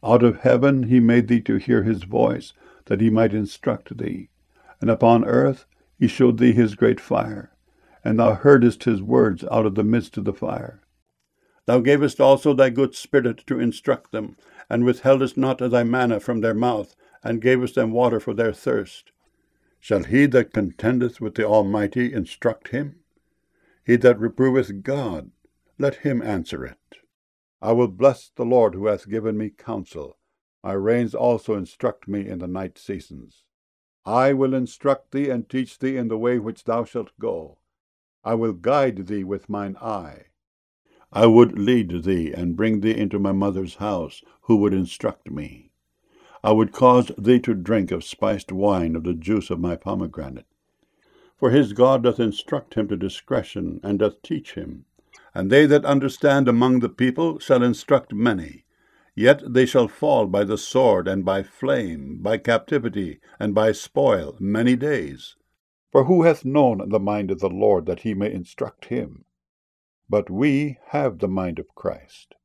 Out of heaven he made thee to hear his voice, that he might instruct thee. And upon earth he showed thee his great fire, and thou heardest his words out of the midst of the fire. Thou gavest also thy good Spirit to instruct them, and withheldest not thy manna from their mouth, and gavest them water for their thirst. Shall he that contendeth with the Almighty instruct him? He that reproveth God, let him answer it. I will bless the Lord who hath given me counsel. My reins also instruct me in the night seasons. I will instruct thee and teach thee in the way which thou shalt go. I will guide thee with mine eye. I would lead thee and bring thee into my mother's house, who would instruct me. I would cause thee to drink of spiced wine of the juice of my pomegranate. For his God doth instruct him to discretion, and doth teach him. And they that understand among the people shall instruct many. Yet they shall fall by the sword, and by flame, by captivity, and by spoil, many days. For who hath known the mind of the Lord, that he may instruct him? But we have the mind of Christ.